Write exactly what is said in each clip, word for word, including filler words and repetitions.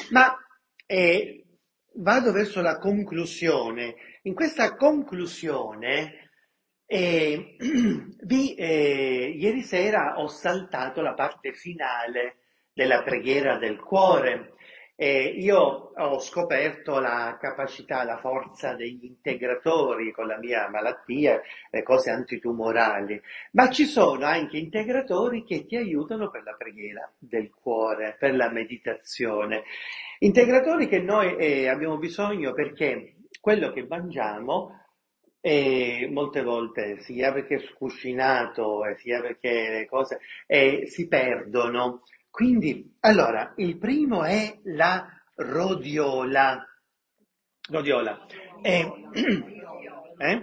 Ma eh, vado verso la conclusione. In questa conclusione, eh, vi, eh, ieri sera ho saltato la parte finale della preghiera del cuore. Eh, io ho scoperto la capacità, la forza degli integratori con la mia malattia, le cose antitumorali, ma ci sono anche integratori che ti aiutano per la preghiera del cuore, per la meditazione. Integratori che noi eh, abbiamo bisogno perché quello che mangiamo eh, molte volte sia perché è scuscinato eh, sia perché le cose eh, si perdono. Quindi, allora, il primo è la rodiola. Rodiola. Eh, eh?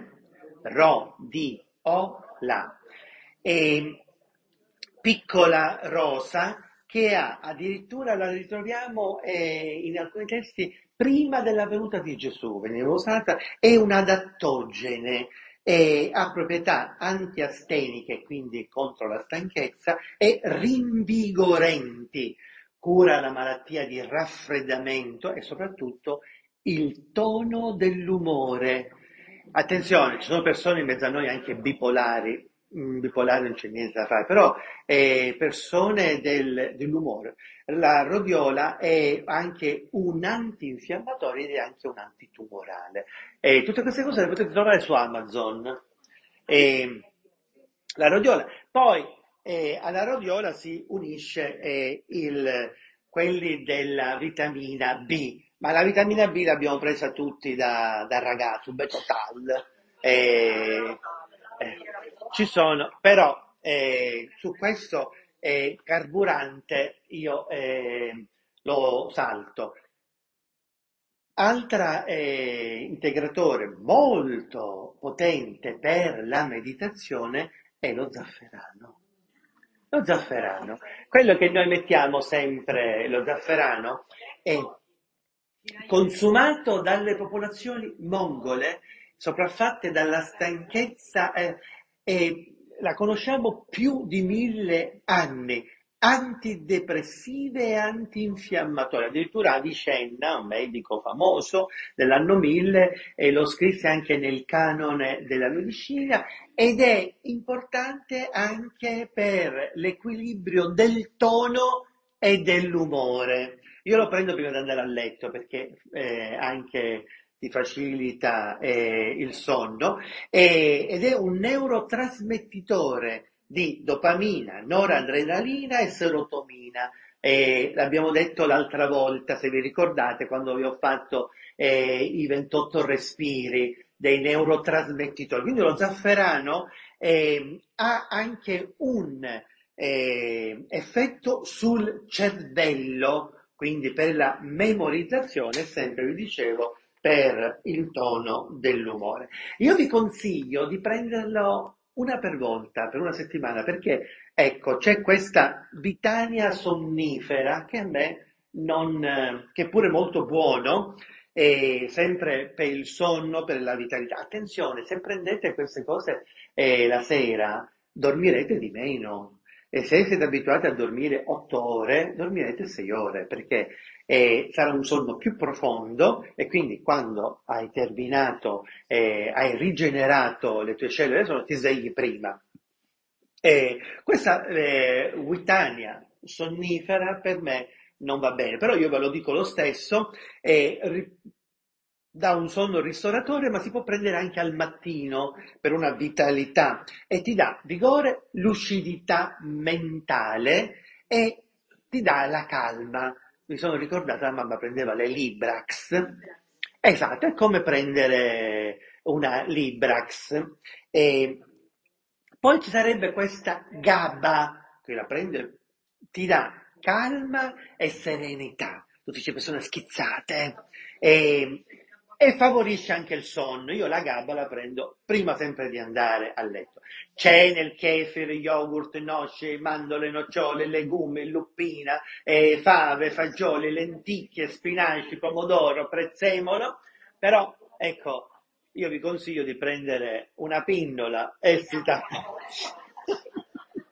Rodiola. E piccola rosa che ha addirittura, la ritroviamo eh, in alcuni testi prima della venuta di Gesù, veniva usata, è un adattogene, eh, ha proprietà antiasteniche, quindi contro la stanchezza, e rinvigorenti, cura la malattia di raffreddamento e soprattutto il tono dell'umore. Attenzione, ci sono persone in mezzo a noi anche bipolari, mm, bipolari non c'è niente da fare, però eh, persone del- dell'umore. La rodiola è anche un antinfiammatorio ed è anche un antitumorale. E tutte queste cose le potete trovare su Amazon. E la rodiola. Poi eh, alla rodiola si unisce eh, il, quelli della vitamina B, ma la vitamina B l'abbiamo presa tutti da, da ragazzi, un Betotal. Eh, eh, ci sono, però eh, su questo eh, carburante io eh, lo salto. Altra eh, integratore molto potente per la meditazione è lo zafferano. Lo zafferano, quello che noi mettiamo sempre, lo zafferano, è consumato dalle popolazioni mongole, sopraffatte dalla stanchezza, eh, e la conosciamo più di mille anni, antidepressive e antinfiammatorie. Addirittura Avicenna, un medico famoso dell'anno mille, e lo scrisse anche nel canone della medicina, ed è importante anche per l'equilibrio del tono e dell'umore. Io lo prendo prima di andare a letto perché eh, anche ti facilita eh, il sonno e- ed è un neurotrasmettitore di dopamina, noradrenalina e serotonina. E l'abbiamo detto l'altra volta, se vi ricordate, quando vi ho fatto eh, i ventotto respiri dei neurotrasmettitori. Quindi lo zafferano eh, ha anche un eh, effetto sul cervello, quindi per la memorizzazione, sempre vi dicevo, per il tono dell'umore. Io vi consiglio di prenderlo una per volta, per una settimana, perché ecco, c'è questa Vitania sonnifera che a me non, eh, che è pure molto buono, e sempre per il sonno, per la vitalità. Attenzione, se prendete queste cose eh, la sera, dormirete di meno. E se siete abituati a dormire otto ore, dormirete sei ore, perché eh, sarà un sonno più profondo e quindi quando hai terminato, eh, hai rigenerato le tue cellule del sonno, ti svegli prima. E questa eh, Witania sonnifera per me non va bene, però io ve lo dico lo stesso, eh, ri- dà un sonno ristoratore, ma si può prendere anche al mattino per una vitalità e ti dà vigore, lucidità mentale e ti dà la calma. Mi sono ricordata, la mamma prendeva le Librax. Esatto, è come prendere una Librax. E poi ci sarebbe questa GABA, che la prende, ti dà calma e serenità. Tutte queste persone schizzate. E, e favorisce anche il sonno. Io la GABA la prendo prima sempre di andare a letto. C'è nel kefir, yogurt, noci, mandorle, nocciole, legumi, lupina, eh, fave, fagioli, lenticchie, spinaci, pomodoro, prezzemolo, però ecco, io vi consiglio di prendere una pinnola essita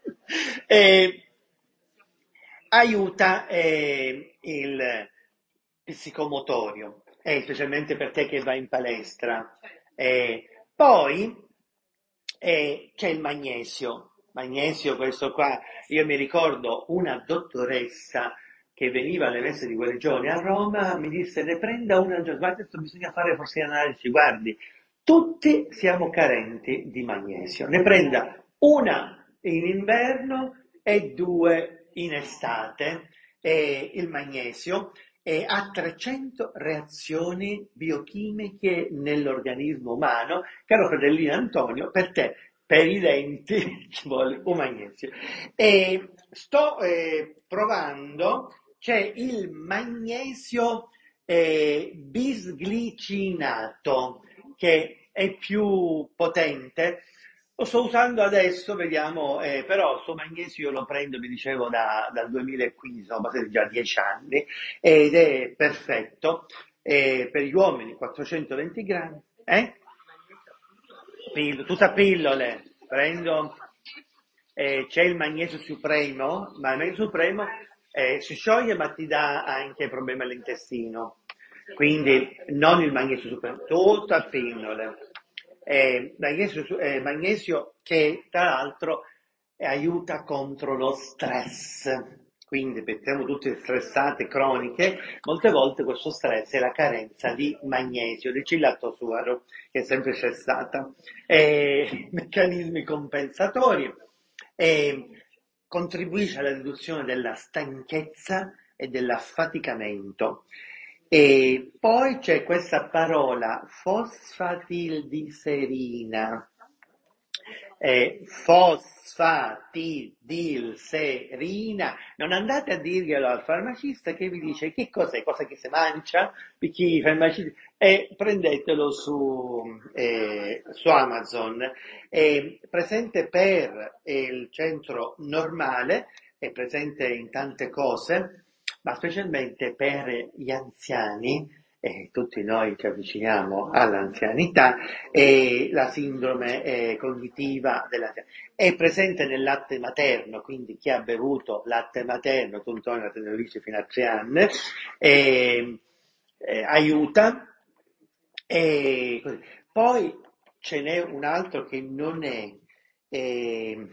e aiuta eh, il, psicomotorio, e specialmente per te che vai in palestra. E poi eh, c'è il magnesio. Magnesio, questo qua, io mi ricordo una dottoressa che veniva alle messe di guarigione a Roma, mi disse ne prenda una al giorno, ma adesso bisogna fare forse analisi, guardi, tutti siamo carenti di magnesio, ne prenda una in inverno e due in estate, e il magnesio e ha trecento reazioni biochimiche nell'organismo umano. Caro fratellino Antonio, per te, per i denti, ci vuole un magnesio. E sto eh, provando, c'è il magnesio eh, bisglicinato, che è più potente. Lo sto usando adesso, vediamo, eh, però sto magnesio io lo prendo, vi dicevo, da, dal duemilaquindici, sono passati già dieci anni, ed è perfetto. Eh, per gli uomini quattrocentoventi grammi, eh? Pill- tutta pillole, prendo, eh, c'è il magnesio supremo, ma il magnesio supremo eh, si scioglie ma ti dà anche problemi all'intestino, quindi non il magnesio supremo, tutta pillole. Eh, magnesio, su- eh, magnesio che tra l'altro aiuta contro lo stress, quindi mettiamo tutte stressate croniche, molte volte questo stress è la carenza di magnesio, di cilato-suaro, che è sempre stressata, e meccanismi compensatori, e contribuisce alla riduzione della stanchezza e dell'affaticamento. E poi c'è questa parola fosfatildilserina, eh, fosfatidilserina. Non andate a dirglielo al farmacista che vi dice che cos'è, cosa che si mangia, perché i farmacisti, e prendetelo su, eh, su Amazon. È presente per il centro normale, è presente in tante cose, ma specialmente per gli anziani, e tutti noi ci avviciniamo all'anzianità, e la sindrome eh, cognitiva dell'anzianità. È presente nel latte materno, quindi chi ha bevuto latte materno, tu Antonio la tenerice fino a tre anni, eh, eh, aiuta. E così. Poi ce n'è un altro che non è eh,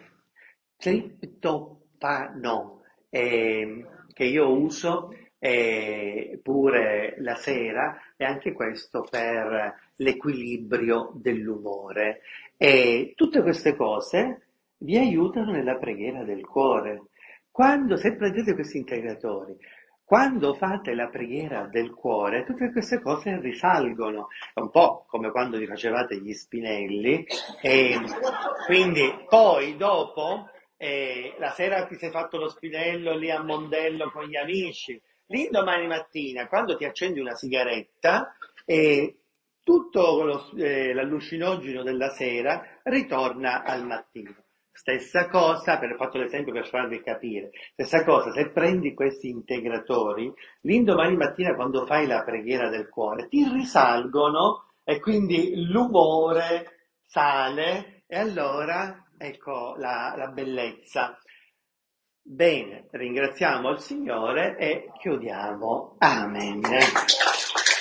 triptofano, eh, che io uso eh, pure la sera, e anche questo per l'equilibrio dell'umore. E tutte queste cose vi aiutano nella preghiera del cuore. Quando, se prendete questi integratori, quando fate la preghiera del cuore, tutte queste cose risalgono. È un po' come quando vi facevate gli spinelli, e quindi poi dopo, eh, la sera ti sei fatto lo spinello lì a Mondello con gli amici, l'indomani mattina, quando ti accendi una sigaretta, eh, tutto lo- eh, l'allucinogeno della sera ritorna al mattino. Stessa cosa, per ho fatto l'esempio per farvi capire, stessa cosa, se prendi questi integratori, l'indomani mattina quando fai la preghiera del cuore, ti risalgono e quindi l'umore sale, e allora ecco la, la bellezza. Bene, ringraziamo il Signore e chiudiamo. Amen.